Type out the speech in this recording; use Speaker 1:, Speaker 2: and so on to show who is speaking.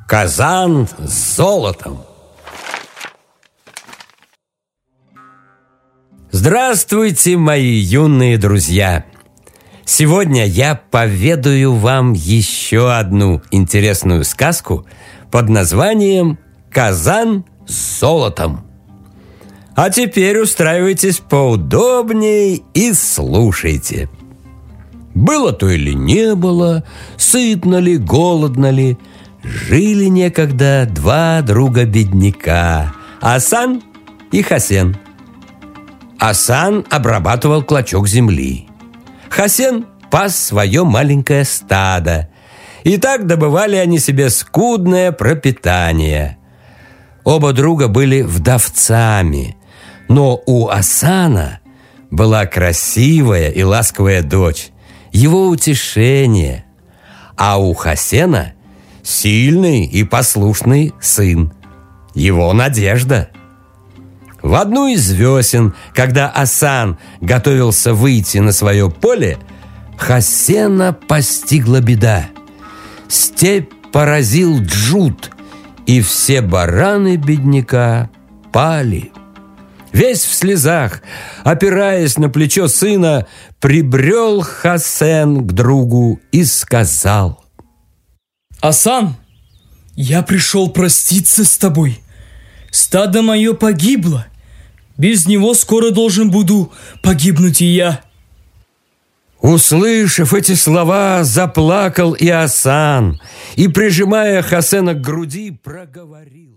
Speaker 1: Казан с золотом. Здравствуйте, мои юные друзья! Сегодня я поведаю вам еще одну интересную сказку под названием «Казан с золотом». А теперь устраивайтесь поудобнее и слушайте. Было то или не было, сытно ли, голодно ли, жили некогда два друга-бедняка – Асан и Хасен. Асан обрабатывал клочок земли. Хасен пас свое маленькое стадо. И так добывали они себе скудное пропитание. Оба друга были вдовцами, но у Асана была красивая и ласковая дочь, его утешение, а у Хасена сильный и послушный сын, его надежда. В одну из весен, когда Асан готовился выйти на свое поле, Хасена постигла беда. Степь поразил джут, и все бараны бедняка пали. Весь в слезах, опираясь на плечо сына, прибрел Хасен к другу и сказал:
Speaker 2: «Асан, я пришел проститься с тобой. Стадо мое погибло. Без него скоро должен буду погибнуть и я».
Speaker 1: Услышав эти слова, заплакал и Асан, и, прижимая Хасена к груди, проговорил: